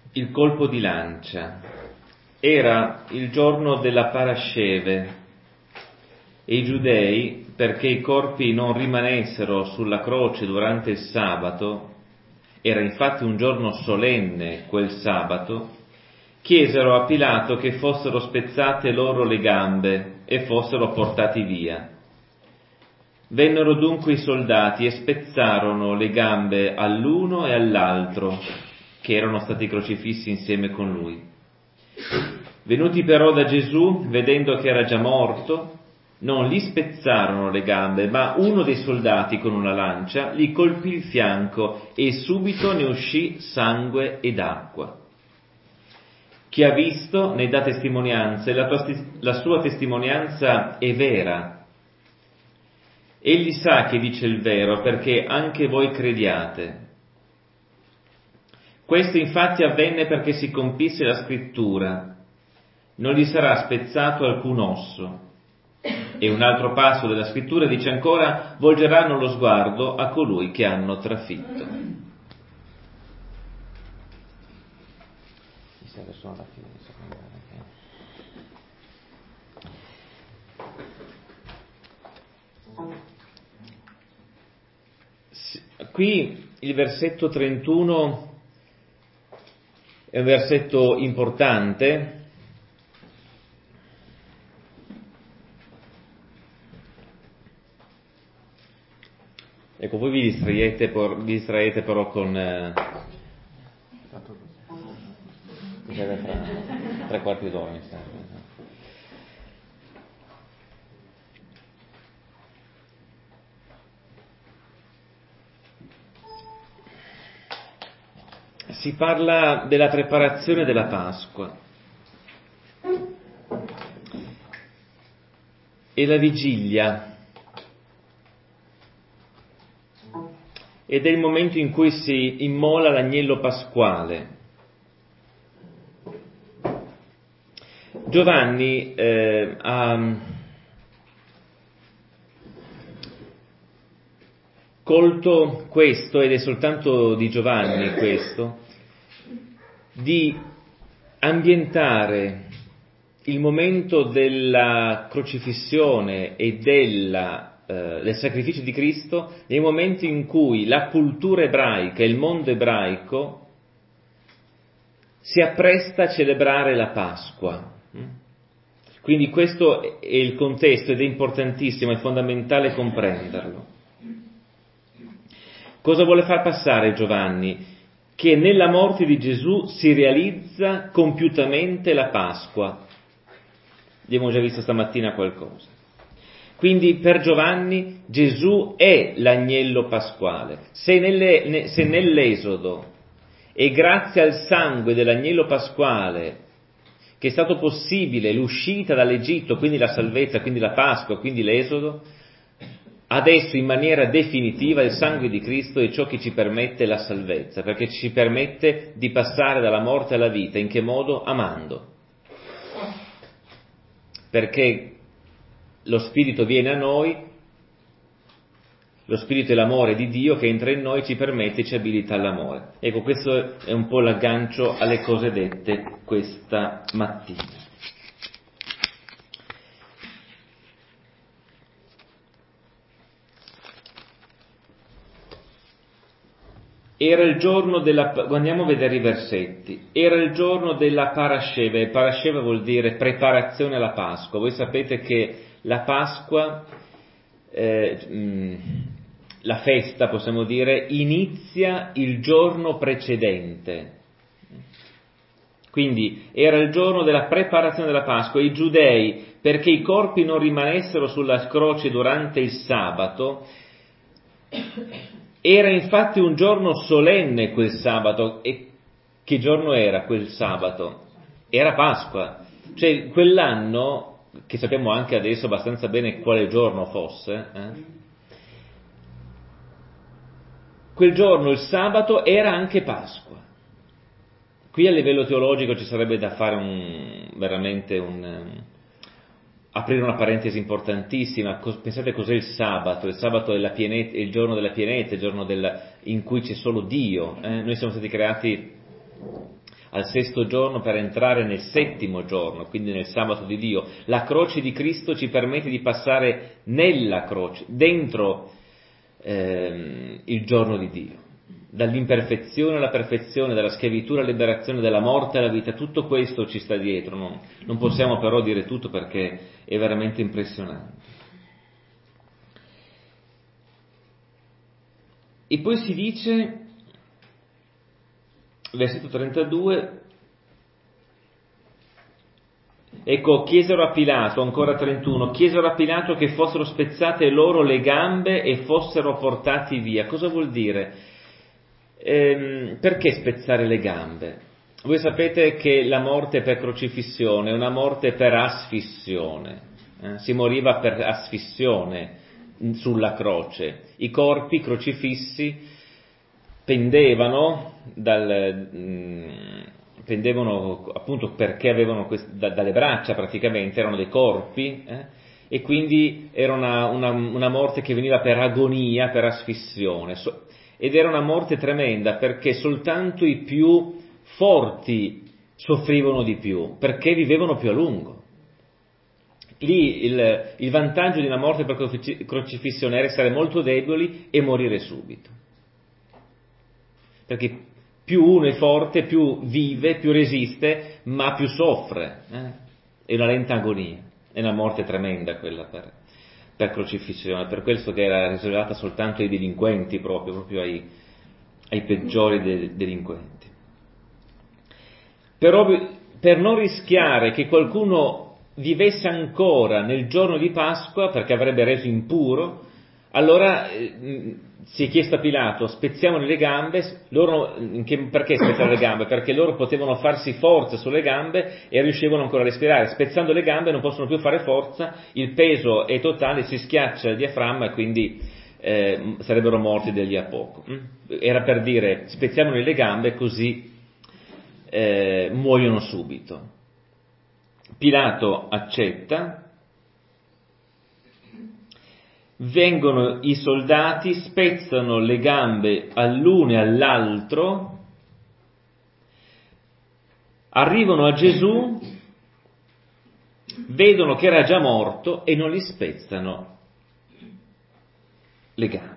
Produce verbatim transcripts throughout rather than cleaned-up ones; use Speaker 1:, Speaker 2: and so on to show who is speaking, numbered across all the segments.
Speaker 1: il colpo di lancia. Era il giorno della Parasceve e i giudei, perché i corpi non rimanessero sulla croce durante il sabato, era infatti un giorno solenne quel sabato, chiesero a Pilato che fossero spezzate loro le gambe e fossero portati via. Vennero dunque i soldati e spezzarono le gambe all'uno e all'altro, che erano stati crocifissi insieme con lui. Venuti però da Gesù, vedendo che era già morto, non gli spezzarono le gambe, ma uno dei soldati con una lancia gli colpì il fianco e subito ne uscì sangue ed acqua. Chi ha visto ne dà testimonianza e la, tua, la sua testimonianza è vera. Egli sa che dice il vero perché anche voi crediate. Questo infatti avvenne perché si compisse la scrittura: non gli sarà spezzato alcun osso. E un altro passo della scrittura dice ancora: volgeranno lo sguardo a colui che hanno trafitto. Qui il versetto trentuno è un versetto importante. Ecco, voi vi distraete, por, vi distraete però con eh, tra, tre quarti d'ora mi serve. Si parla della preparazione della Pasqua e la vigilia, ed è il momento in cui si immola l'agnello pasquale. Giovanni eh, ha colto questo, ed è soltanto di Giovanni questo, di ambientare il momento della crocifissione e della, eh, del sacrificio di Cristo nei momenti in cui la cultura ebraica, il mondo ebraico si appresta a celebrare la Pasqua. Quindi questo è il contesto ed è importantissimo, è fondamentale comprenderlo. Cosa vuole far passare Giovanni? Che nella morte di Gesù si realizza compiutamente la Pasqua. Abbiamo già visto stamattina qualcosa. Quindi per Giovanni Gesù è l'agnello pasquale. Se, nelle, se nell'Esodo è grazie al sangue dell'agnello pasquale che è stato possibile l'uscita dall'Egitto, quindi la salvezza, quindi la Pasqua, quindi l'Esodo, adesso in maniera definitiva il sangue di Cristo è ciò che ci permette la salvezza, perché ci permette di passare dalla morte alla vita. In che modo? Amando. Perché lo Spirito viene a noi, lo Spirito è l'amore di Dio che entra in noi, ci permette e ci abilita all'amore. Ecco, questo è un po' l'aggancio alle cose dette questa mattina. Era il giorno della, andiamo a vedere i versetti, era il giorno della Parasceve, Parasceve vuol dire preparazione alla Pasqua. Voi sapete che la Pasqua, eh, mh, la festa possiamo dire, inizia il giorno precedente. Quindi era il giorno della preparazione della Pasqua, i giudei, perché i corpi non rimanessero sulla croce durante il sabato. Era infatti un giorno solenne quel sabato. E che giorno era quel sabato? Era Pasqua. Cioè quell'anno, che sappiamo anche adesso abbastanza bene quale giorno fosse, eh? quel giorno, il sabato, era anche Pasqua. Qui a livello teologico ci sarebbe da fare un, veramente un... aprire una parentesi importantissima. Pensate cos'è il sabato? Il sabato è, la pienezza, è il giorno della pienezza, il giorno del, in cui c'è solo Dio. Eh? Noi siamo stati creati al sesto giorno per entrare nel settimo giorno, quindi nel sabato di Dio. La croce di Cristo ci permette di passare nella croce, dentro ehm, il giorno di Dio, dall'imperfezione alla perfezione, dalla schiavitù alla liberazione, dalla morte alla vita. Tutto questo ci sta dietro, non, non possiamo però dire tutto perché è veramente impressionante. E poi si dice, versetto trentadue, ecco, chiesero a Pilato, ancora trentuno, chiesero a Pilato che fossero spezzate loro le gambe e fossero portati via. Cosa vuol dire? Ehm, perché spezzare le gambe? Voi sapete che la morte per crocifissione è una morte per asfissione, eh? Si moriva per asfissione sulla croce. I corpi crocifissi pendevano dal, mh, pendevano appunto perché avevano quest- da, dalle braccia praticamente, erano dei corpi, eh? E quindi era una, una, una morte che veniva per agonia, per asfissione, so, ed era una morte tremenda perché soltanto i più forti soffrivano di più, perché vivevano più a lungo. Lì il, il vantaggio di una morte per crocifissione era essere molto deboli e morire subito. Perché più uno è forte, più vive, più resiste, ma più soffre. Eh? È una lenta agonia, è una morte tremenda quella per, per crocifissione, per questo che era riservata soltanto ai delinquenti, proprio, proprio ai, ai peggiori de, delinquenti. Però per non rischiare che qualcuno vivesse ancora nel giorno di Pasqua, perché avrebbe reso impuro, allora eh, si è chiesto a Pilato, spezziamone le gambe. Loro, che, perché spezzare le gambe? Perché loro potevano farsi forza sulle gambe e riuscivano ancora a respirare. Spezzando le gambe non possono più fare forza, il peso è totale, si schiaccia il diaframma e quindi eh, sarebbero morti da lì a poco. Era per dire, spezziamone le gambe così eh, muoiono subito. Pilato accetta, vengono i soldati, spezzano le gambe all'uno e all'altro, arrivano a Gesù, vedono che era già morto e non gli spezzano le gambe.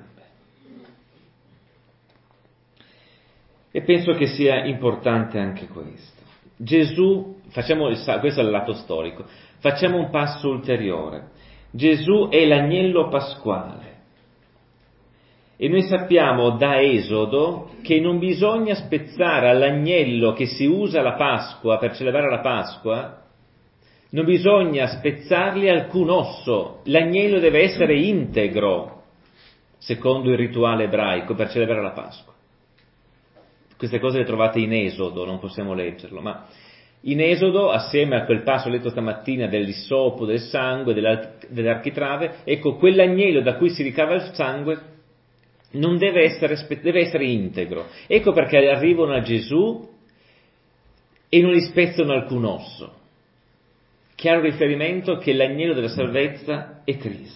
Speaker 1: E penso che sia importante anche questo. Gesù, facciamo il, questo è il lato storico, facciamo un passo ulteriore. Gesù è l'agnello pasquale e noi sappiamo da Esodo che non bisogna spezzare all'agnello che si usa alla Pasqua, per celebrare la Pasqua, non bisogna spezzargli alcun osso, l'agnello deve essere integro, secondo il rituale ebraico, per celebrare la Pasqua. Queste cose le trovate in Esodo, non possiamo leggerlo, ma in Esodo, assieme a quel passo letto stamattina dell'issopo, del sangue, dell'architrave, ecco, quell'agnello da cui si ricava il sangue non deve essere, deve essere integro. Ecco perché arrivano a Gesù e non gli spezzano alcun osso. Chiaro riferimento che l'agnello della salvezza è Cristo.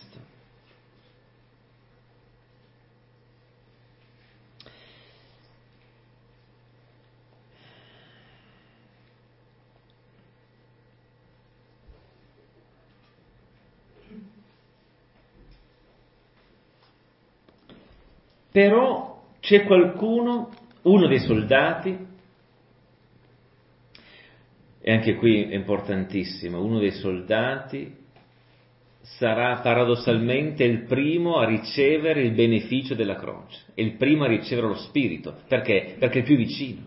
Speaker 1: Però c'è qualcuno, uno dei soldati, e anche qui è importantissimo, uno dei soldati sarà paradossalmente il primo a ricevere il beneficio della croce, è il primo a ricevere lo Spirito. Perché? Perché è il più vicino.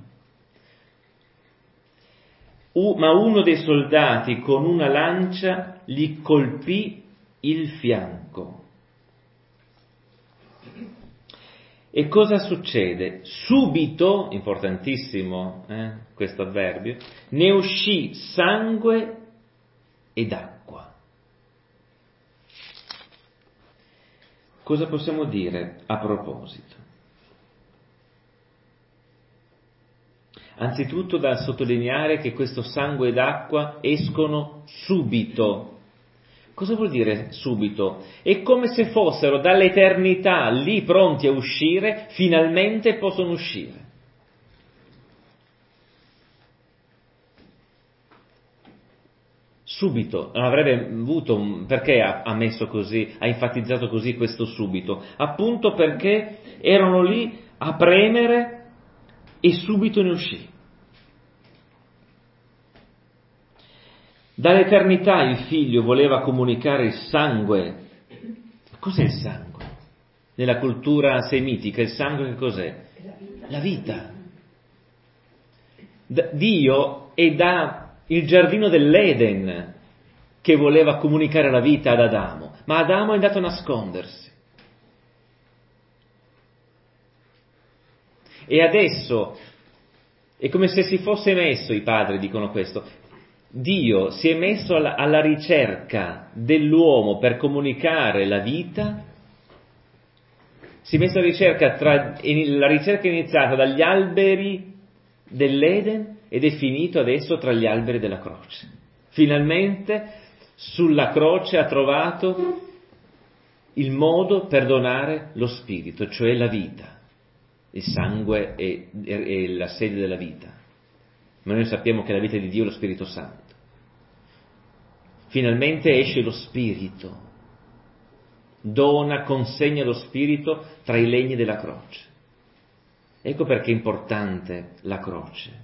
Speaker 1: U, ma uno dei soldati con una lancia gli colpì il fianco. E cosa succede? Subito, importantissimo eh, questo avverbio, ne uscì sangue ed acqua. Cosa possiamo dire a proposito? Anzitutto da sottolineare che questo sangue ed acqua escono subito. Cosa vuol dire subito? È come se fossero dall'eternità lì pronti a uscire, finalmente possono uscire. subito, non avrebbe avuto, un, perché ha, ha messo così, ha enfatizzato così questo subito? Appunto perché erano lì a premere e subito ne uscì. Dall'eternità il figlio voleva comunicare il sangue. Cos'è il sangue? Nella cultura semitica il sangue che cos'è? La vita. Dio è da il giardino dell'Eden che voleva comunicare la vita ad Adamo, ma Adamo è andato a nascondersi. E adesso è come se si fosse messo, i padri dicono questo, Dio si è messo alla, alla ricerca dell'uomo per comunicare la vita, si è messo alla ricerca, tra, la ricerca è iniziata dagli alberi dell'Eden ed è finito adesso tra gli alberi della croce. Finalmente sulla croce ha trovato il modo per donare lo spirito, cioè la vita. Il sangue è, è, è la sede della vita, ma noi sappiamo che la vita di Dio è lo Spirito Santo. Finalmente esce lo Spirito, dona, consegna lo Spirito tra i legni della croce. Ecco perché è importante la croce.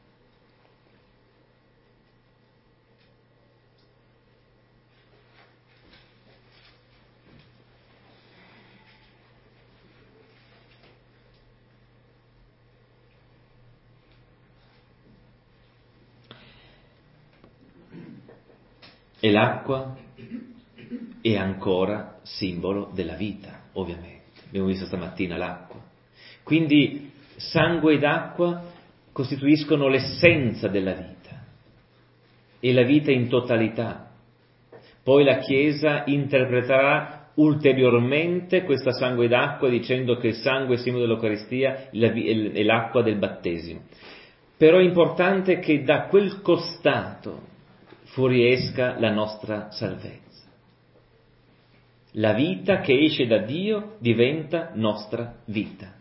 Speaker 1: E l'acqua è ancora simbolo della vita, ovviamente. Abbiamo visto stamattina l'acqua. Quindi sangue ed acqua costituiscono l'essenza della vita e la vita in totalità. Poi la Chiesa interpreterà ulteriormente questa sangue ed acqua dicendo che il sangue è simbolo dell'Eucaristia e l'acqua del battesimo. Però è importante che da quel costato fuoriesca la nostra salvezza. La vita che esce da Dio diventa nostra vita.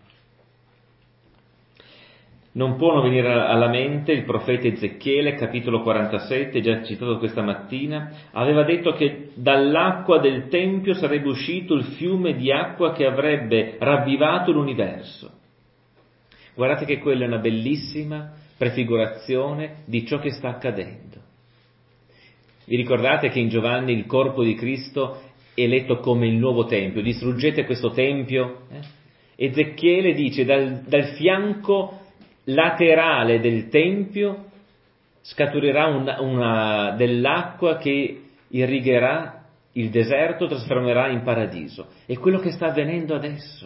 Speaker 1: Non può non venire alla mente il profeta Ezechiele, capitolo quarantasette, già citato questa mattina, aveva detto che dall'acqua del Tempio sarebbe uscito il fiume di acqua che avrebbe ravvivato l'universo. Guardate che quella è una bellissima prefigurazione di ciò che sta accadendo. Vi ricordate che in Giovanni il corpo di Cristo è letto come il nuovo Tempio? Distruggete questo Tempio? Eh? Ezechiele dice dal, dal fianco laterale del Tempio scaturirà una, una, dell'acqua che irrigherà il deserto, trasformerà in paradiso. È quello che sta avvenendo adesso.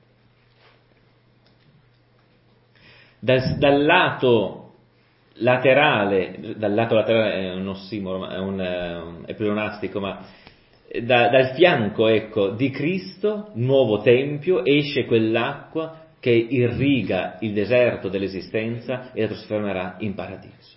Speaker 1: Dal, dal lato laterale, dal lato laterale è un ossimoro, è, un, è pleonastico, ma da, dal fianco, ecco, di Cristo, nuovo Tempio, esce quell'acqua che irriga il deserto dell'esistenza e la trasformerà in paradiso.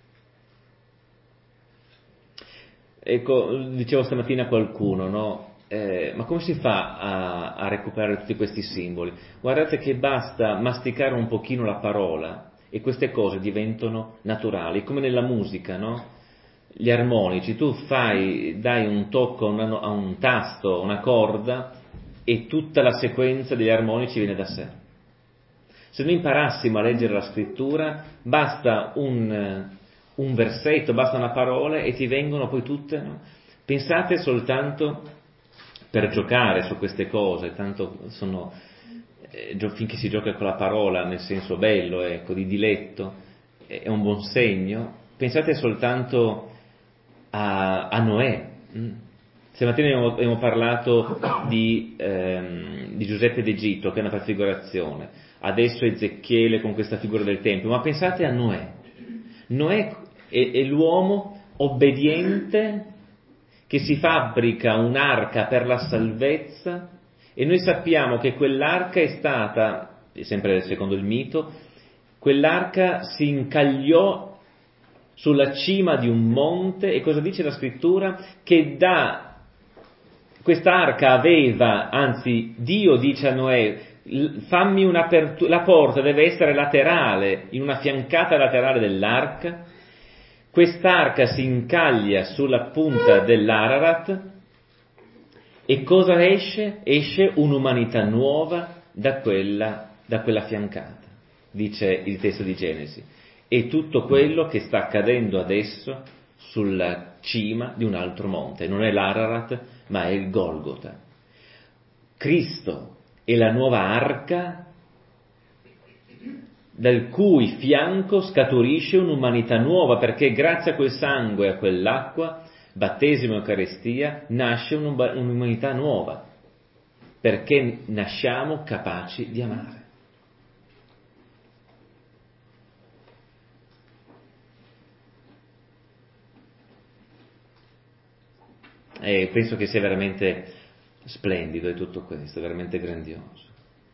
Speaker 1: Ecco, dicevo stamattina a qualcuno, no? Eh, ma come si fa a, a recuperare tutti questi simboli? Guardate che basta masticare un pochino la parola e queste cose diventano naturali, come nella musica, no? Gli armonici, tu fai, dai un tocco a, una, a un tasto, una corda, e tutta la sequenza degli armonici viene da sé. Se noi imparassimo a leggere la scrittura, basta un, un versetto, basta una parola e ti vengono poi tutte, no? Pensate soltanto per giocare su queste cose, tanto sono... finché si gioca con la parola nel senso bello, ecco, di diletto, è un buon segno. Pensate soltanto a, a Noè. Stamattina abbiamo, abbiamo parlato di, ehm, di Giuseppe d'Egitto, che è una prefigurazione, adesso Ezechiele con questa figura del Tempio, ma pensate a Noè. Noè è, è l'uomo obbediente che si fabbrica un'arca per la salvezza. E noi sappiamo che quell'arca è stata, sempre secondo il mito, quell'arca si incagliò sulla cima di un monte e cosa dice la scrittura? Che da quest'arca aveva, anzi Dio dice a Noè, fammi un'apertura, la porta deve essere laterale, in una fiancata laterale dell'arca, Quest'arca si incaglia sulla punta dell'Ararat e cosa esce? Esce un'umanità nuova da quella, da quella fiancata, dice il testo di Genesi. E tutto quello che sta accadendo adesso sulla cima di un altro monte. Non è l'Ararat, ma è il Golgota. Cristo è la nuova arca dal cui fianco scaturisce un'umanità nuova, perché grazie a quel sangue e a quell'acqua, battesimo e Eucaristia, nasce un'umanità nuova, perché nasciamo capaci di amare. E penso che sia veramente splendido di tutto questo, veramente grandioso.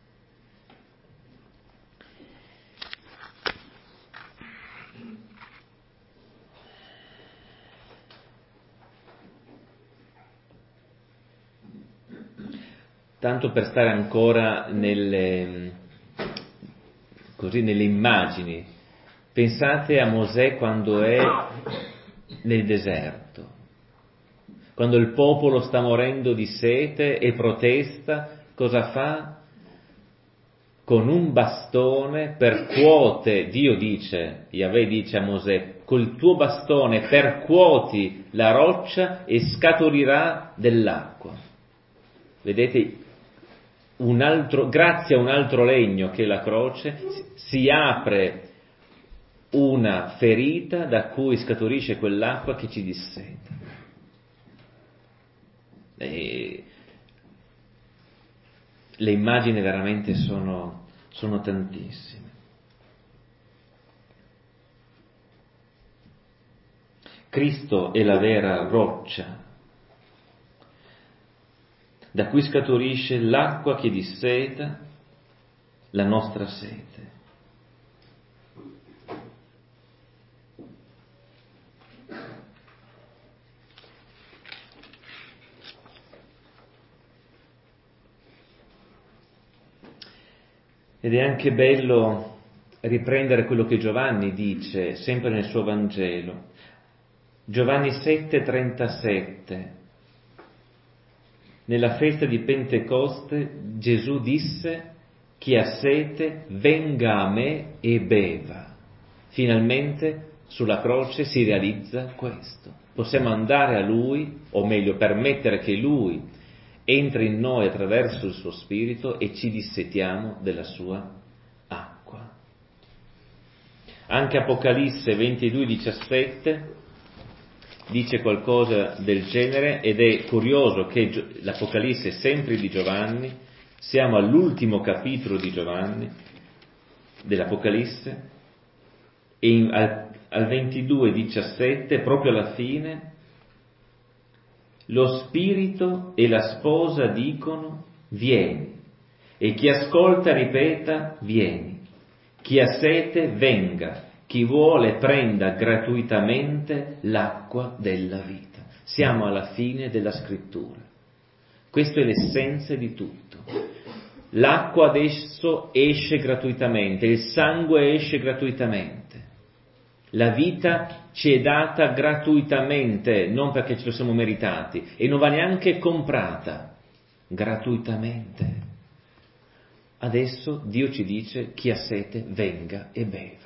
Speaker 1: Tanto per stare ancora nelle, così, nelle immagini, pensate a Mosè quando è nel deserto, quando il popolo sta morendo di sete e protesta, cosa fa? Con un bastone percuote, Dio dice, Yahweh dice a Mosè, col tuo bastone percuoti la roccia e scaturirà dell'acqua. Vedete? Un altro, grazie a un altro legno che è la croce, si apre una ferita da cui scaturisce quell'acqua che ci disseta. E le immagini veramente sono, sono tantissime. Cristo è la vera roccia, da cui scaturisce l'acqua che disseta la nostra sete. Ed è anche bello riprendere quello che Giovanni dice, sempre nel suo Vangelo. Giovanni sette trentasette. Nella festa di Pentecoste Gesù disse: chi ha sete venga a me e beva. Finalmente sulla croce si realizza questo. Possiamo andare a Lui, o meglio permettere che Lui entri in noi attraverso il suo Spirito e ci dissetiamo della sua acqua. Anche Apocalisse ventidue diciassette dice qualcosa del genere, ed è curioso che l'Apocalisse è sempre di Giovanni, siamo all'ultimo capitolo di Giovanni, dell'Apocalisse, e in, al, al ventidue diciassette, proprio alla fine, lo Spirito e la sposa dicono vieni, e chi ascolta ripeta vieni, chi ha sete venga, chi vuole prenda gratuitamente l'acqua della vita. Siamo alla fine della scrittura. Questa è l'essenza di tutto. L'acqua adesso esce gratuitamente, il sangue esce gratuitamente. La vita ci è data gratuitamente, non perché ce lo siamo meritati, e non va neanche comprata, gratuitamente. Adesso Dio ci dice: chi ha sete venga e beva.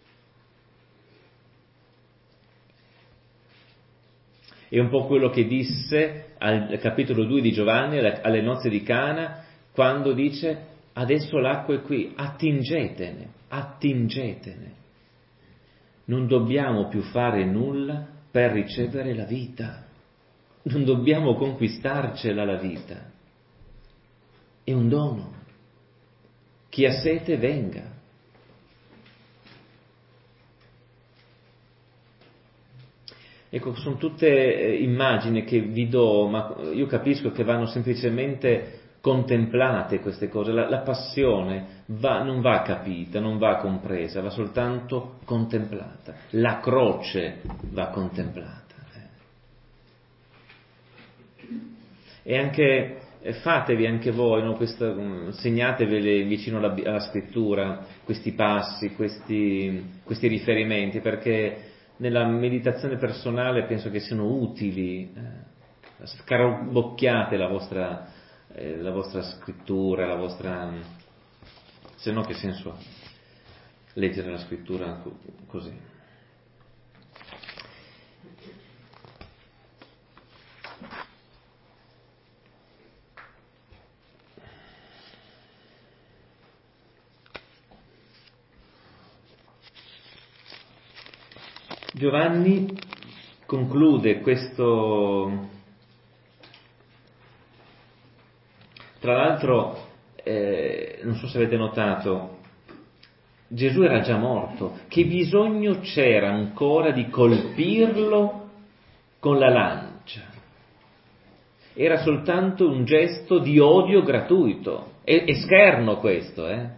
Speaker 1: È un po' quello che disse al capitolo due di Giovanni, alle nozze di Cana, quando dice: adesso l'acqua è qui, attingetene, attingetene. Non dobbiamo più fare nulla per ricevere la vita, non dobbiamo conquistarcela la vita, è un dono. Chi ha sete venga. Ecco, sono tutte immagini che vi do, ma io capisco che vanno semplicemente contemplate queste cose. La, la passione va, non va capita, non va compresa, va soltanto contemplata. La croce va contemplata. E anche fatevi anche voi, no, questa, segnatevi vicino alla, alla scrittura questi passi, questi, questi riferimenti, perché nella meditazione personale penso che siano utili, eh, scarabocchiate la vostra, eh, la vostra scrittura, la vostra, se no che senso ha leggere la scrittura così? Giovanni conclude questo, tra l'altro, eh, non so se avete notato, Gesù era già morto, che bisogno c'era ancora di colpirlo con la lancia? Era soltanto un gesto di odio gratuito, è, è scherno questo, eh?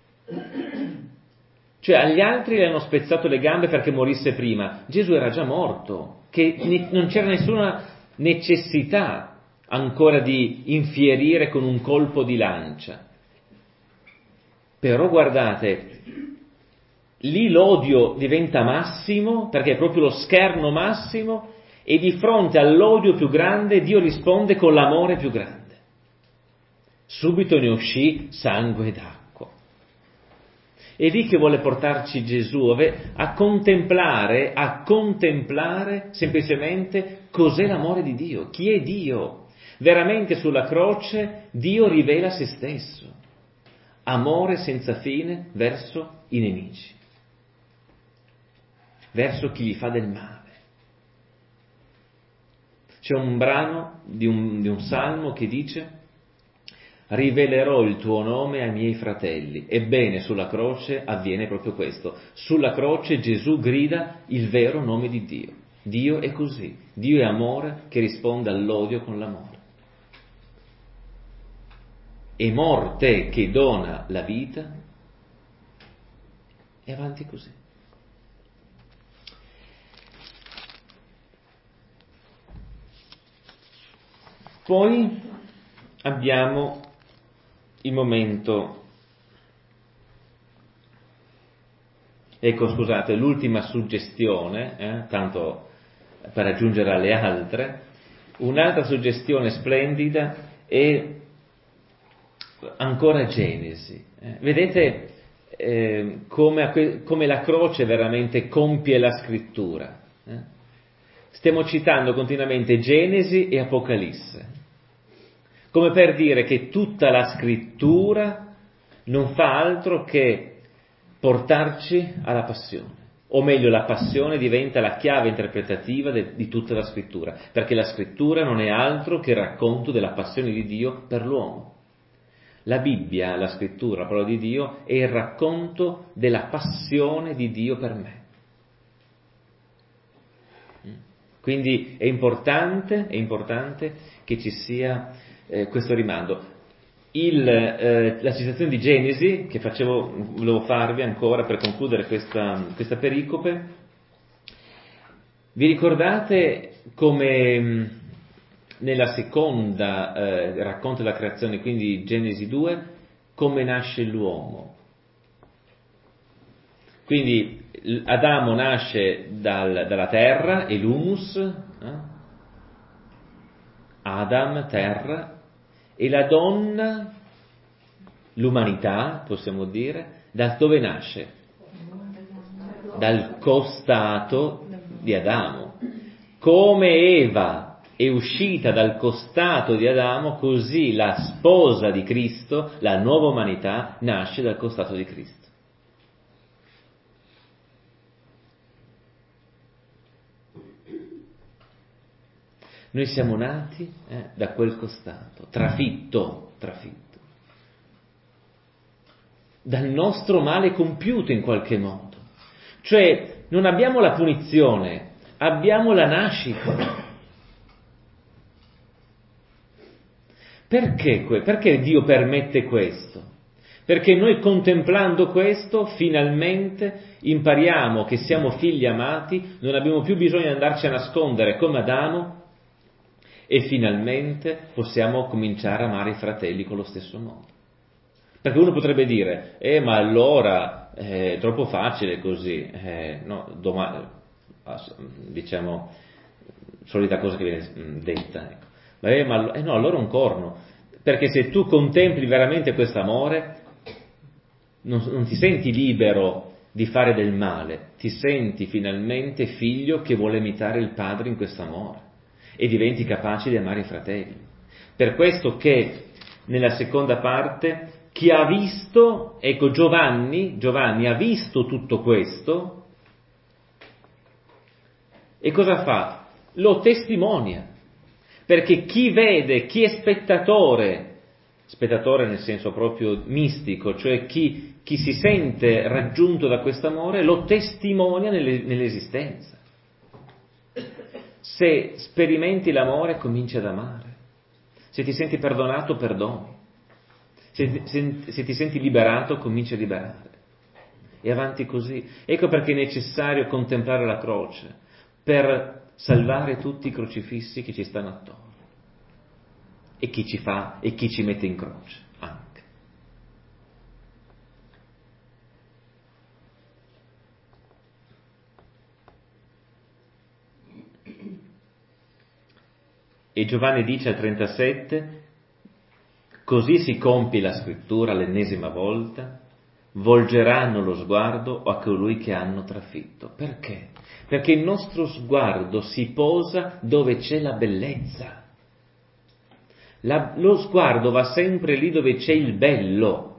Speaker 1: Cioè agli altri le hanno spezzato le gambe perché morisse prima, Gesù era già morto, che ne, non c'era nessuna necessità ancora di infierire con un colpo di lancia. Però guardate, lì l'odio diventa massimo, perché è proprio lo scherno massimo, e di fronte all'odio più grande Dio risponde con l'amore più grande. Subito ne uscì sangue d'acqua. È lì che vuole portarci Gesù, a contemplare, a contemplare semplicemente cos'è l'amore di Dio, chi è Dio. Veramente sulla croce Dio rivela se stesso, amore senza fine verso i nemici, verso chi gli fa del male. C'è un brano di un, di un salmo che dice: rivelerò il tuo nome ai miei fratelli. Ebbene, sulla croce avviene proprio questo. Sulla croce Gesù grida il vero nome di Dio. Dio è così. Dio è amore che risponde all'odio con l'amore. È morte che dona la vita e avanti così. Poi abbiamo il momento, ecco scusate, l'ultima suggestione, eh, tanto per aggiungere alle altre, un'altra suggestione splendida è ancora Genesi. Eh, vedete eh, come, come la croce veramente compie la scrittura. Eh? Stiamo citando continuamente Genesi e Apocalisse, come per dire che tutta la scrittura non fa altro che portarci alla passione, o meglio la passione diventa la chiave interpretativa de, di tutta la scrittura, perché la scrittura non è altro che il racconto della passione di Dio per l'uomo. La Bibbia, la scrittura, la parola di Dio, è il racconto della passione di Dio per me. Quindi è importante, è importante che ci sia eh, questo rimando. Il, eh, la citazione di Genesi, che facevo, volevo farvi ancora per concludere questa, questa pericope, vi ricordate come mh, nella seconda eh, racconto della creazione, quindi Genesi due, come nasce l'uomo? Quindi Adamo nasce dal, dalla terra e l'humus, eh? Adam, terra, e la donna, l'umanità, possiamo dire, da dove nasce? Dal costato di Adamo. Come Eva è uscita dal costato di Adamo, così la sposa di Cristo, la nuova umanità, nasce dal costato di Cristo. Noi siamo nati eh, da quel costato, trafitto, trafitto, dal nostro male compiuto in qualche modo. Cioè, non abbiamo la punizione, abbiamo la nascita. Perché? Perché Dio permette questo? Perché noi contemplando questo, finalmente impariamo che siamo figli amati, non abbiamo più bisogno di andarci a nascondere come Adamo, e finalmente possiamo cominciare a amare i fratelli con lo stesso modo. Perché uno potrebbe dire, eh ma allora è troppo facile così, eh, no, domani, diciamo, solita cosa che viene detta. Ecco. Vabbè, ma eh no, allora un corno, perché se tu contempli veramente questo amore, non, non ti senti libero di fare del male, ti senti finalmente figlio che vuole imitare il padre in questo amore e diventi capace di amare i fratelli. Per questo che nella seconda parte chi ha visto, ecco Giovanni, Giovanni ha visto tutto questo e cosa fa? Lo testimonia, perché chi vede, chi è spettatore, spettatore nel senso proprio mistico, cioè chi, chi si sente raggiunto da questo amore, lo testimonia nelle, nell'esistenza. Se sperimenti l'amore, cominci ad amare. Se ti senti perdonato, perdoni. Se, se, se ti senti liberato, cominci a liberare. E avanti così. Ecco perché è necessario contemplare la croce, per salvare tutti i crocifissi che ci stanno attorno. E chi ci fa, e chi ci mette in croce anche. E Giovanni dice al trentasette, così si compie la scrittura l'ennesima volta, volgeranno lo sguardo a colui che hanno trafitto. Perché? Perché il nostro sguardo si posa dove c'è la bellezza. La, lo sguardo va sempre lì dove c'è il bello.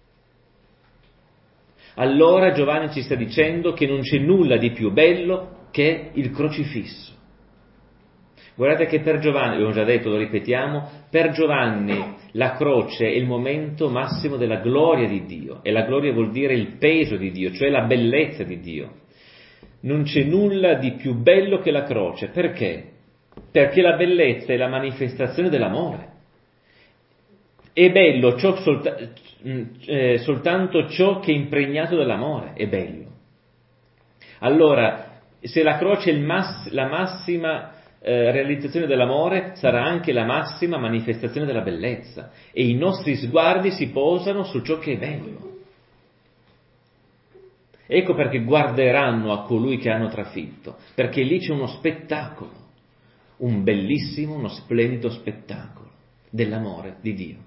Speaker 1: Allora Giovanni ci sta dicendo che non c'è nulla di più bello che il crocifisso. Guardate che per Giovanni, abbiamo già detto, lo ripetiamo, per Giovanni la croce è il momento massimo della gloria di Dio, e la gloria vuol dire il peso di Dio, cioè la bellezza di Dio. Non c'è nulla di più bello che la croce. Perché? Perché la bellezza è la manifestazione dell'amore. È bello ciò, solta, eh, soltanto ciò che è impregnato dall'amore, è bello. Allora, se la croce è il mass, la massima eh, realizzazione dell'amore, sarà anche la massima manifestazione della bellezza. E i nostri sguardi si posano su ciò che è bello. Ecco perché guarderanno a colui che hanno trafitto, perché lì c'è uno spettacolo, un bellissimo, uno splendido spettacolo dell'amore di Dio.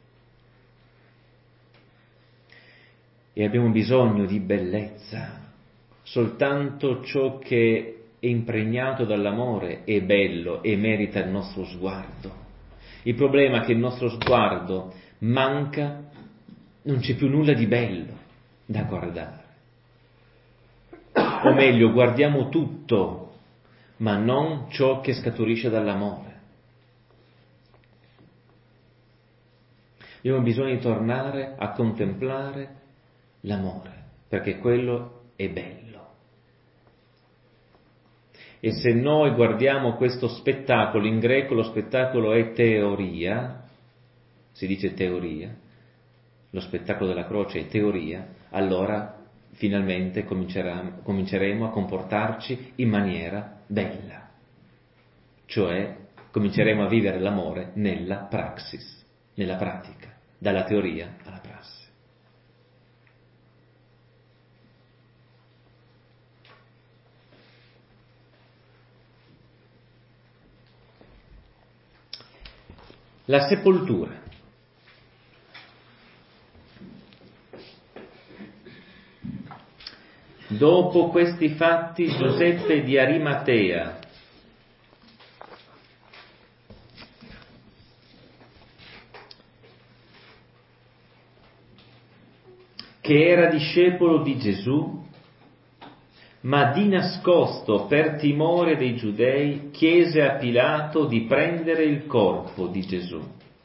Speaker 1: E abbiamo bisogno di bellezza. Soltanto ciò che è impregnato dall'amore è bello e merita il nostro sguardo. Il problema è che il nostro sguardo manca, non c'è più nulla di bello da guardare. O meglio, guardiamo tutto, ma non ciò che scaturisce dall'amore. Abbiamo bisogno di tornare a contemplare l'amore, perché quello è bello. E se noi guardiamo questo spettacolo, in greco lo spettacolo è teoria, si dice teoria, lo spettacolo della croce è teoria, allora finalmente cominceremo a comportarci in maniera bella, cioè cominceremo a vivere l'amore nella praxis, nella pratica, dalla teoria alla prassi. La sepoltura. Dopo questi fatti Giuseppe di Arimatea, che era discepolo di Gesù, ma di nascosto per timore dei giudei chiese a Pilato di prendere il corpo di Gesù.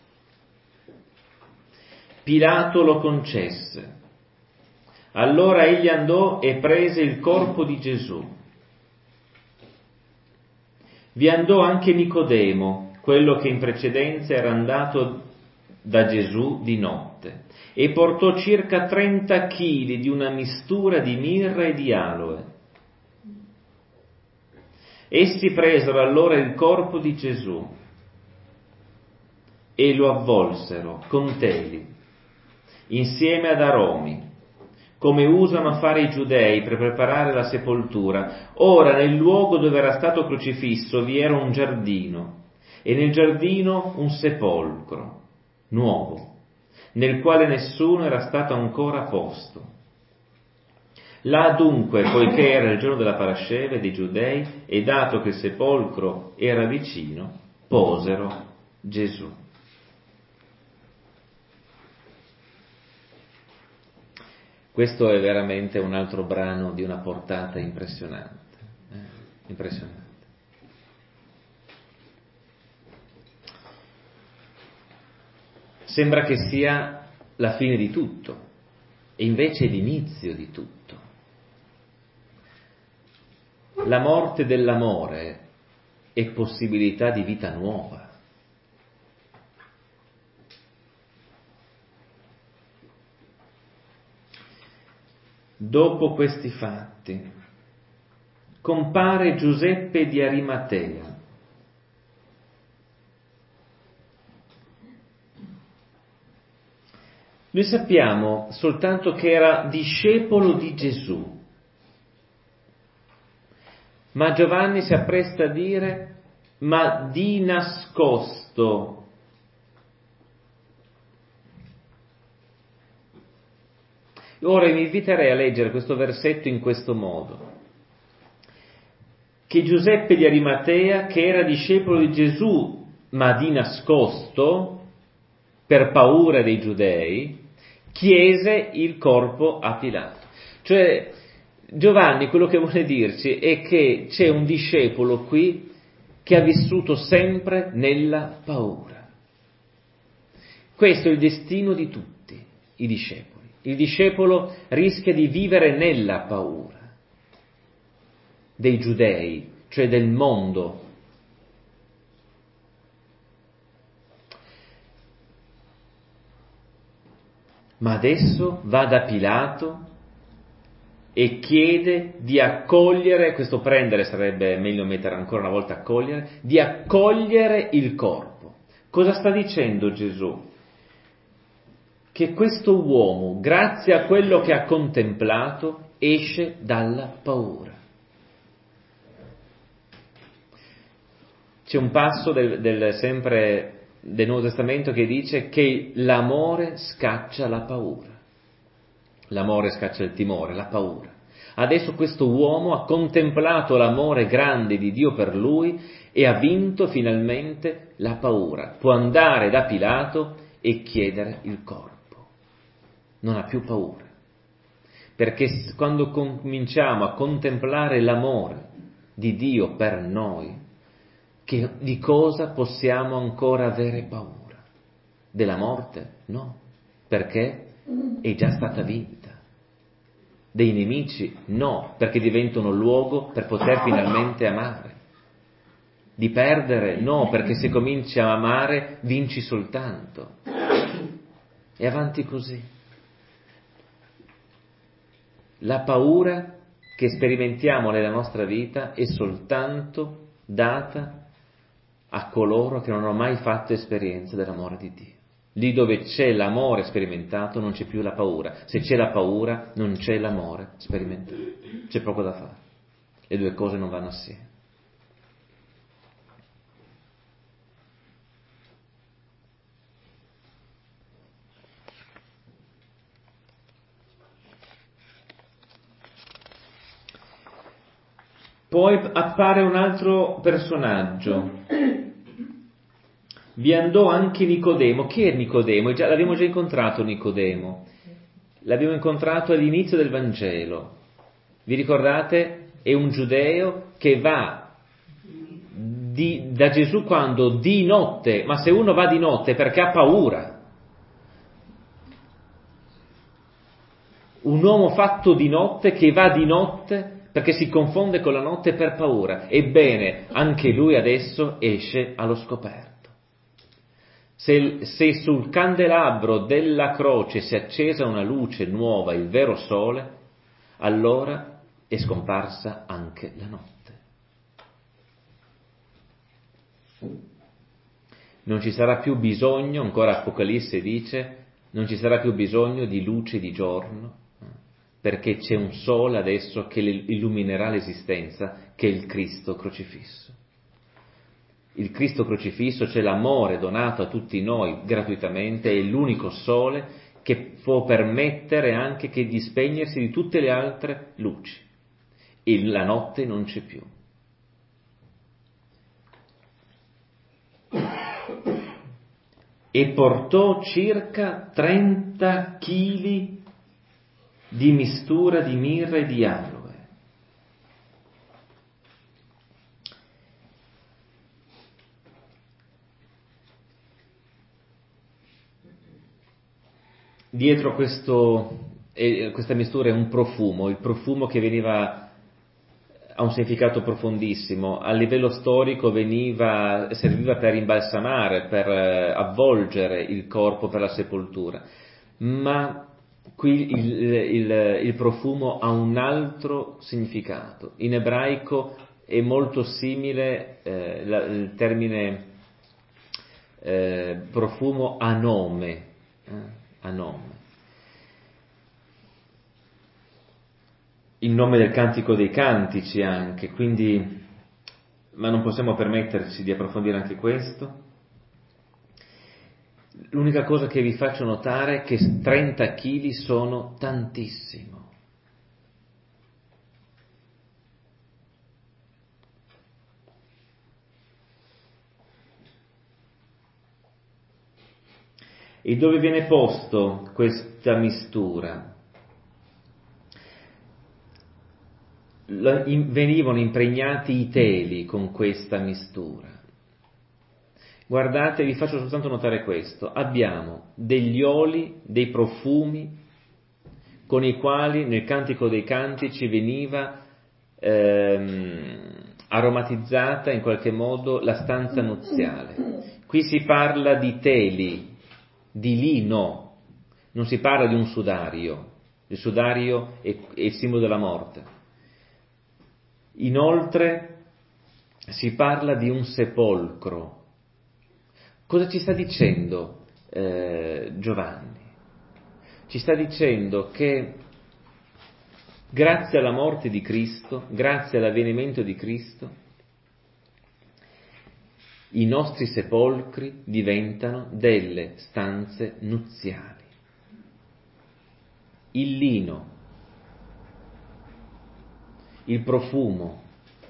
Speaker 1: Pilato lo concesse. Allora egli andò e prese il corpo di Gesù. Vi andò anche Nicodemo, quello che in precedenza era andato da Gesù di notte, e portò circa trenta chili di una mistura di mirra e di aloe. Essi presero allora il corpo di Gesù e lo avvolsero con teli, insieme ad aromi, come usano fare i giudei per preparare la sepoltura. Ora nel luogo dove era stato crocifisso vi era un giardino, e nel giardino un sepolcro nuovo, nel quale nessuno era stato ancora posto. Là dunque, poiché era il giorno della parasceve dei giudei, e dato che il sepolcro era vicino, posero Gesù. Questo è veramente un altro brano di una portata impressionante, eh? impressionante. Sembra che sia la fine di tutto, e invece è l'inizio di tutto. La morte dell'amore è possibilità di vita nuova. Dopo questi fatti, compare Giuseppe di Arimatea. Noi sappiamo soltanto che era discepolo di Gesù, ma Giovanni si appresta a dire, ma di nascosto. Ora vi inviterei a leggere questo versetto in questo modo, che Giuseppe di Arimatea, che era discepolo di Gesù, ma di nascosto, per paura dei giudei, chiese il corpo a Pilato. Cioè, Giovanni quello che vuole dirci è che c'è un discepolo qui che ha vissuto sempre nella paura. Questo è il destino di tutti i discepoli. Il discepolo rischia di vivere nella paura dei giudei, cioè del mondo. Ma adesso va da Pilato e chiede di accogliere, questo prendere sarebbe meglio mettere ancora una volta accogliere, di accogliere il corpo. Cosa sta dicendo Gesù? Che questo uomo, grazie a quello che ha contemplato, esce dalla paura. C'è un passo del, del sempre del Nuovo Testamento che dice che l'amore scaccia la paura. L'amore scaccia il timore, la paura. Adesso questo uomo ha contemplato l'amore grande di Dio per lui e ha vinto finalmente la paura. Può andare da Pilato e chiedere il corpo. Non ha più paura. Perché quando cominciamo a contemplare l'amore di Dio per noi, che, di cosa possiamo ancora avere paura? Della morte? No. Perché è già stata vinta. Dei nemici? No, perché diventano luogo per poter finalmente amare. Di perdere? No, perché se cominci a amare vinci soltanto. E avanti così. La paura che sperimentiamo nella nostra vita è soltanto data a coloro che non hanno mai fatto esperienza dell'amore di Dio. Lì dove c'è l'amore sperimentato non c'è più la paura. Se c'è la paura non c'è l'amore sperimentato. C'è poco da fare. Le due cose non vanno assieme. Poi appare un altro personaggio. Vi andò anche Nicodemo. Chi è Nicodemo? Già, l'abbiamo già incontrato Nicodemo. L'abbiamo incontrato all'inizio del Vangelo. Vi ricordate? È un giudeo che va di, da Gesù quando di notte, ma se uno va di notte perché ha paura. Un uomo fatto di notte che va di notte perché si confonde con la notte per paura. Ebbene, anche lui adesso esce allo scoperto. Se, se sul candelabro della croce si è accesa una luce nuova, il vero sole, allora è scomparsa anche la notte. Non ci sarà più bisogno, ancora Apocalisse dice, non ci sarà più bisogno di luce di giorno, perché c'è un sole adesso che illuminerà l'esistenza, che è il Cristo crocifisso. Il Cristo crocifisso, cioè l'amore donato a tutti noi gratuitamente, è l'unico sole che può permettere anche che di spegnersi di tutte le altre luci. E la notte non c'è più. E portò circa trenta chili di mistura di mirra e di aloe. Dietro questo, eh, questa mistura è un profumo, il profumo che veniva ha un significato profondissimo. A livello storico veniva, serviva per imbalsamare, per eh, avvolgere il corpo per la sepoltura, ma qui il, il, il profumo ha un altro significato. In ebraico è molto simile eh, la, il termine eh, profumo a nome, eh, a nome. Il nome del Cantico dei Cantici anche, quindi, ma non possiamo permetterci di approfondire anche questo. L'unica cosa che vi faccio notare è che trenta chili sono tantissimo. E dove viene posto questa mistura? Venivano impregnati i teli con questa mistura. Guardate, vi faccio soltanto notare questo: abbiamo degli oli, dei profumi con i quali nel Cantico dei Cantici veniva ehm, aromatizzata in qualche modo la stanza nuziale. Qui si parla di teli, di lino, non si parla di un sudario. Il sudario è, è il simbolo della morte. Inoltre si parla di un sepolcro. Cosa ci sta dicendo eh, Giovanni? Ci sta dicendo che grazie alla morte di Cristo, grazie all'avvenimento di Cristo, i nostri sepolcri diventano delle stanze nuziali. Il lino, il profumo,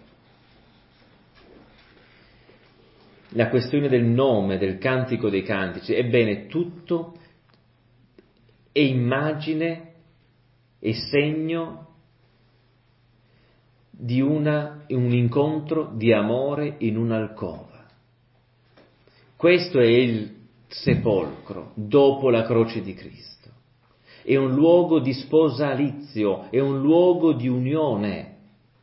Speaker 1: la questione del nome, del Cantico dei Cantici, ebbene tutto è immagine e segno di una, un incontro di amore in un'alcova. Questo è il sepolcro dopo la croce di Cristo. È un luogo di sposalizio, è un luogo di unione.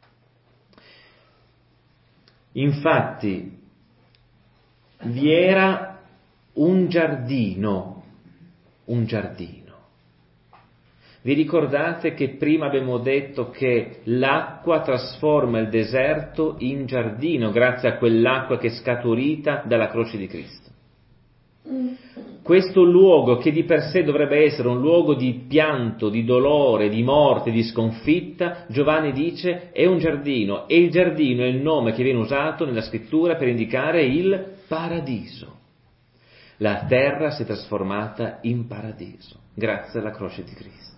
Speaker 1: Infatti, vi era un giardino, un giardino. Vi ricordate che prima abbiamo detto che l'acqua trasforma il deserto in giardino grazie a quell'acqua che è scaturita dalla croce di Cristo. Questo luogo, che di per sé dovrebbe essere un luogo di pianto, di dolore, di morte, di sconfitta, Giovanni dice è un giardino, e il giardino è il nome che viene usato nella scrittura per indicare il paradiso. La terra si è trasformata in paradiso grazie alla croce di Cristo.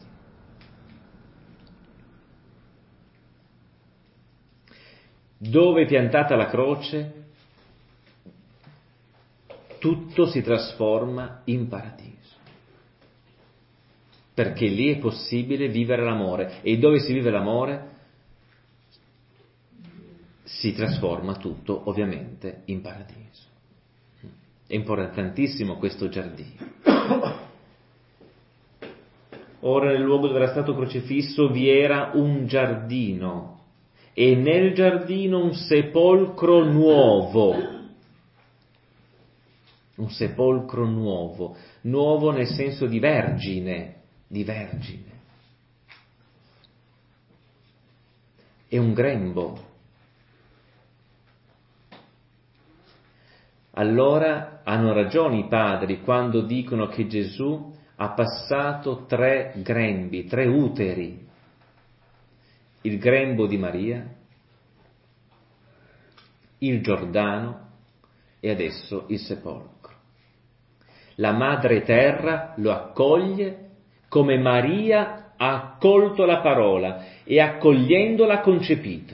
Speaker 1: Dove è piantata la croce, tutto si trasforma in paradiso, perché lì è possibile vivere l'amore, e dove si vive l'amore si trasforma tutto ovviamente in paradiso. È importantissimo questo giardino. Ora nel luogo dove era stato crocifisso vi era un giardino, e nel giardino un sepolcro nuovo. Un sepolcro nuovo, nuovo nel senso di vergine, di vergine. È un grembo. Allora hanno ragione i padri quando dicono che Gesù ha passato tre grembi, tre uteri. il grembo di Maria, il Giordano e adesso il sepolcro. La madre terra lo accoglie come Maria ha accolto la parola e accogliendola ha concepito.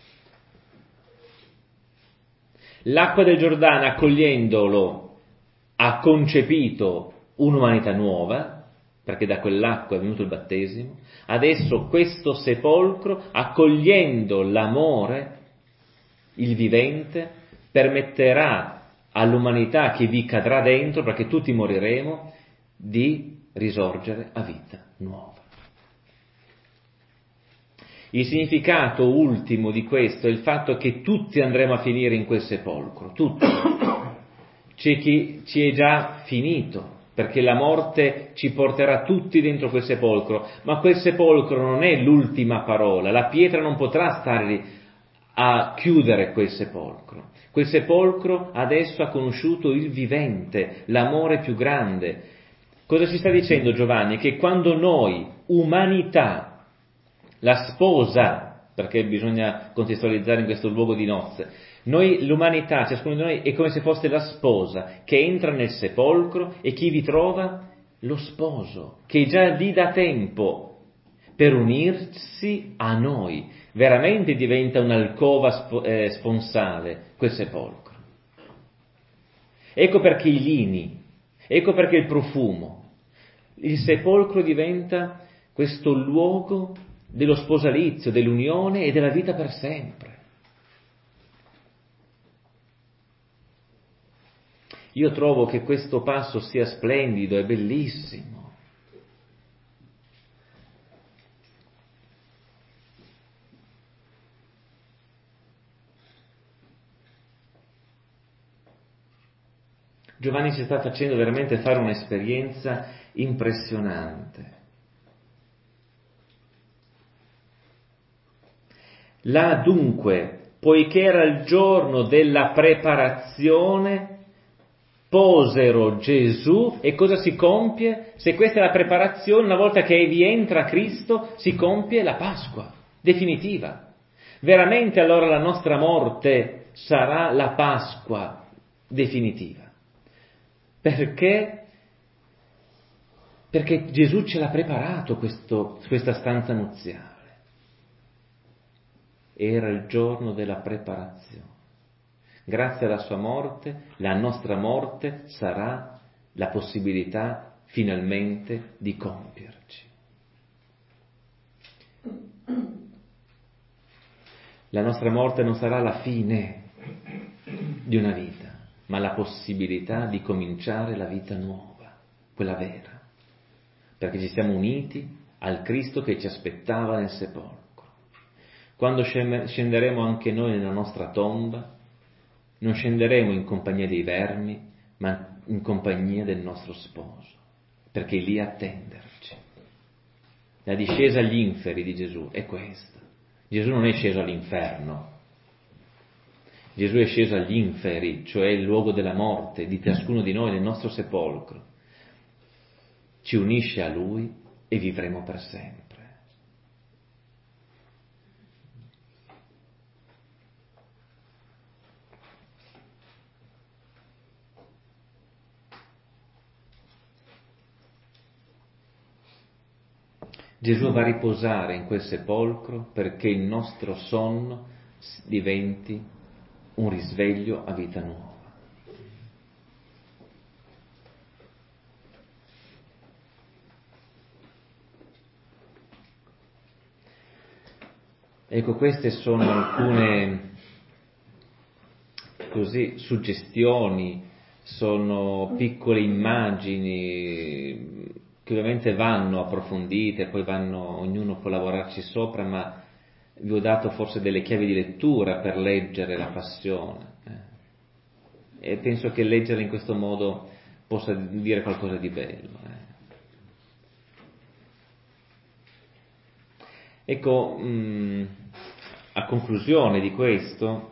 Speaker 1: L'acqua del Giordano, accogliendolo, ha concepito un'umanità nuova, perché da quell'acqua è venuto il battesimo. Adesso questo sepolcro, accogliendo l'amore, il vivente, permetterà all'umanità che vi cadrà dentro, perché tutti moriremo, di risorgere a vita nuova. Il significato ultimo di questo è il fatto che tutti andremo a finire in quel sepolcro, tutti. C'è chi ci è già finito, perché la morte ci porterà tutti dentro quel sepolcro, ma quel sepolcro non è l'ultima parola, la pietra non potrà stare lì a chiudere quel sepolcro. Quel sepolcro adesso ha conosciuto il vivente, l'amore più grande. Cosa ci sta dicendo Giovanni? Che quando noi, umanità, la sposa, perché bisogna contestualizzare in questo luogo di nozze, noi, l'umanità, ciascuno di noi è come se fosse la sposa che entra nel sepolcro e chi vi trova? Lo sposo, che è già lì da tempo per unirsi a noi. Veramente diventa un'alcova sp- eh, sponsale quel sepolcro. Ecco perché i lini, ecco perché il profumo. Il sepolcro diventa questo luogo dello sposalizio, dell'unione e della vita per sempre. Io trovo che questo passo sia splendido e bellissimo. Giovanni ci sta facendo veramente fare un'esperienza impressionante. Là dunque, poiché era il giorno della preparazione, posero Gesù, e cosa si compie? Se questa è la preparazione, una volta che vi entra Cristo, si compie la Pasqua definitiva. Veramente allora la nostra morte sarà la Pasqua definitiva. Perché? Perché Gesù ce l'ha preparato questo, questa stanza nuziale. Era il giorno della preparazione. Grazie alla sua morte, la nostra morte sarà la possibilità finalmente di compierci. La nostra morte non sarà la fine di una vita, ma la possibilità di cominciare la vita nuova, quella vera, perché ci siamo uniti al Cristo che ci aspettava nel sepolcro. Quando scenderemo anche noi nella nostra tomba, non scenderemo in compagnia dei vermi, ma in compagnia del nostro sposo, perché è lì a attenderci. La discesa agli inferi di Gesù è questa. Gesù non è sceso all'inferno, Gesù è sceso agli inferi, cioè il luogo della morte di ciascuno di noi, nel nostro sepolcro. Ci unisce a Lui e vivremo per sempre. Gesù va a riposare in quel sepolcro perché il nostro sonno diventi un risveglio a vita nuova. Ecco, queste sono alcune così suggestioni, sono piccole immagini che ovviamente vanno approfondite, poi vanno, ognuno può lavorarci sopra, ma vi ho dato forse delle chiavi di lettura per leggere la passione. Eh. E penso che leggere in questo modo possa dire qualcosa di bello. Eh. Ecco, mh, a conclusione di questo,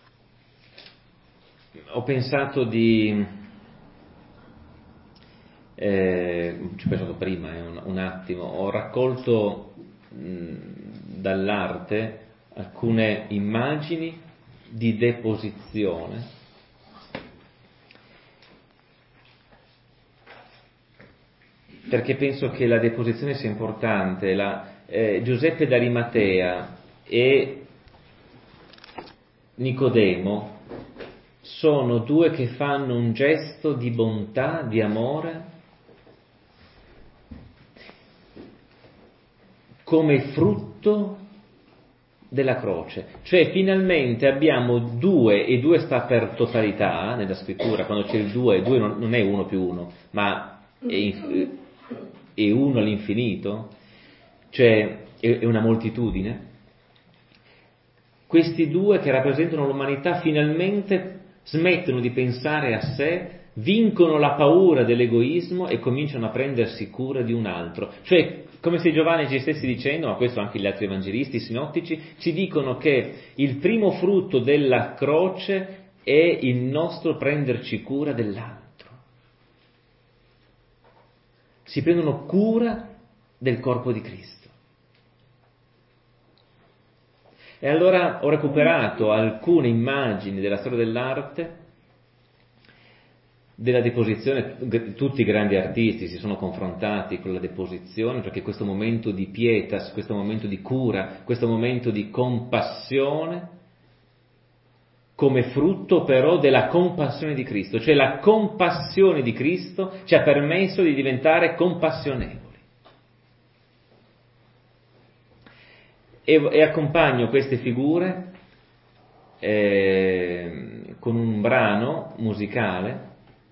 Speaker 1: ho pensato di, eh, ci ho pensato prima, eh, un, un attimo, ho raccolto mh, dall'arte alcune immagini di deposizione perché penso che la deposizione sia importante. La, eh, Giuseppe d'Arimatea e Nicodemo sono due che fanno un gesto di bontà, di amore, come frutto della croce. Cioè finalmente abbiamo due, e due sta per totalità nella scrittura, quando c'è il due, due non, non è uno più uno, ma è, è uno all'infinito, cioè è, è una moltitudine. Questi due che rappresentano l'umanità finalmente smettono di pensare a sé, vincono la paura dell'egoismo e cominciano a prendersi cura di un altro. Cioè, come se Giovanni ci stesse dicendo, ma questo anche gli altri evangelisti, i sinottici, ci dicono che il primo frutto della croce è il nostro prenderci cura dell'altro. Si prendono cura del corpo di Cristo. E allora ho recuperato alcune immagini della storia dell'arte, della deposizione. Tutti i grandi artisti si sono confrontati con la deposizione, perché questo momento di pietas, questo momento di cura, questo momento di compassione, come frutto però della compassione di Cristo, cioè la compassione di Cristo ci ha permesso di diventare compassionevoli. E, e accompagno queste figure eh, con un brano musicale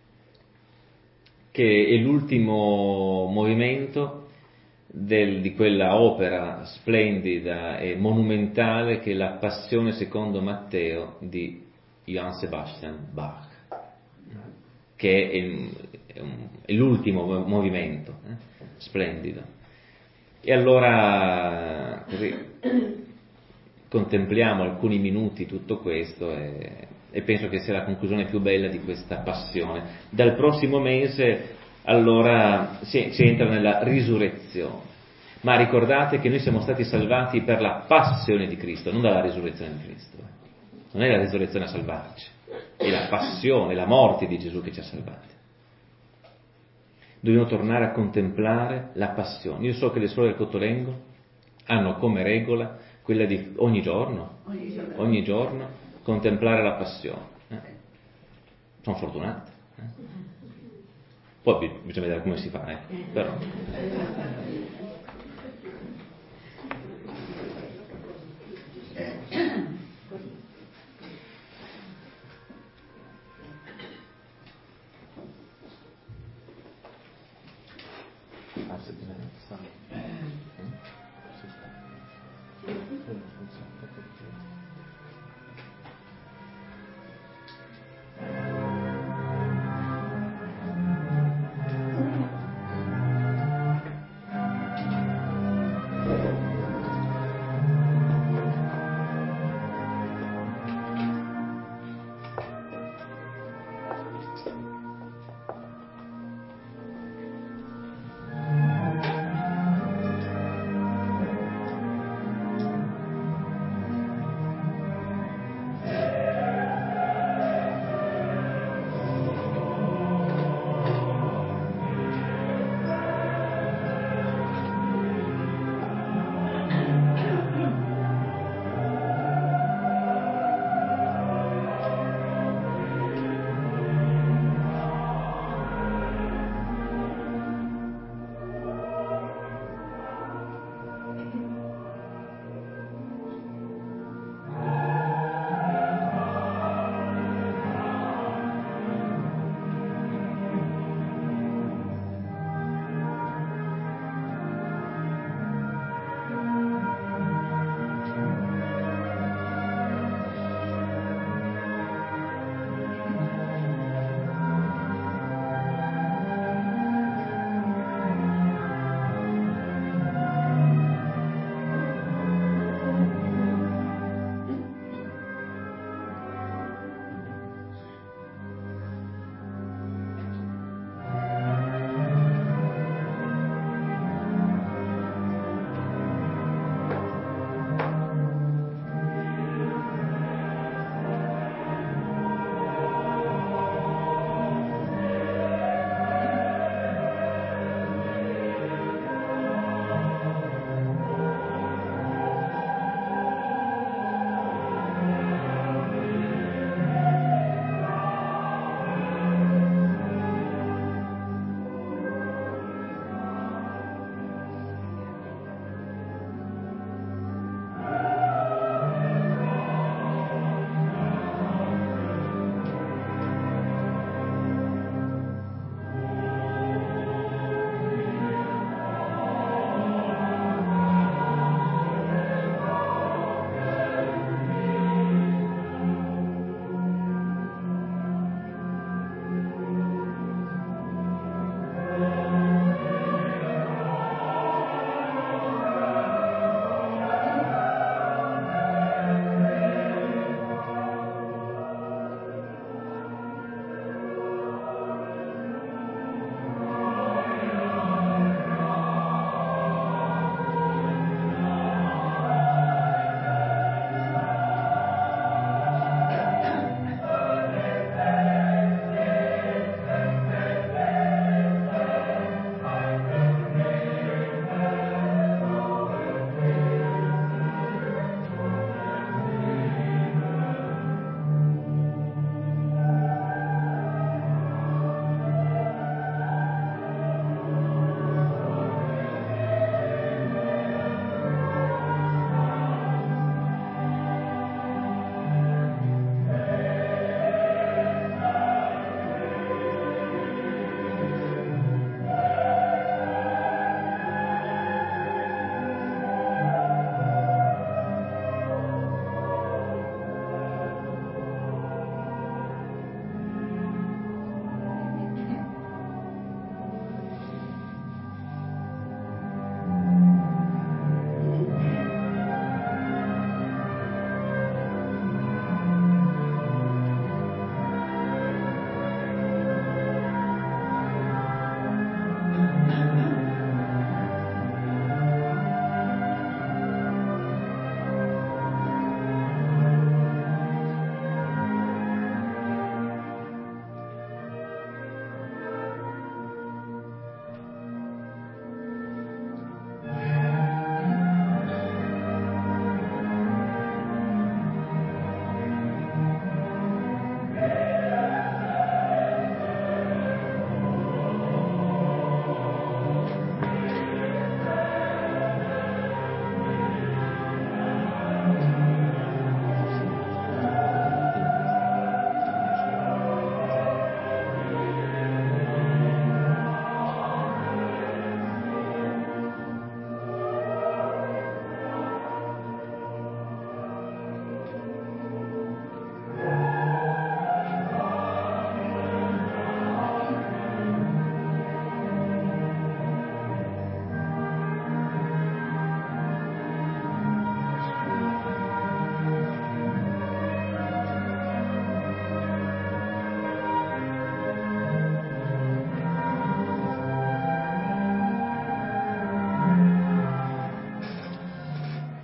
Speaker 1: che è l'ultimo movimento del, di quella opera splendida e monumentale che è la Passione secondo Matteo di Johann Sebastian Bach, che è, è, un, è l'ultimo movimento, eh, splendido. E allora così contempliamo alcuni minuti tutto questo e, e penso che sia la conclusione più bella di questa passione. Dal prossimo mese allora si, si entra nella risurrezione, ma ricordate che noi siamo stati salvati per la passione di Cristo, non dalla risurrezione di Cristo. Non è la risurrezione a salvarci, è la passione, la morte di Gesù che ci ha salvati. Dobbiamo tornare a contemplare la passione. Io so che le suore del Cottolengo hanno come regola quella di ogni giorno, ogni giorno, ogni giorno contemplare la passione. Eh? Sono fortunate. Eh? Poi bisogna vedere come si fa, eh? Però.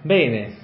Speaker 2: Bene,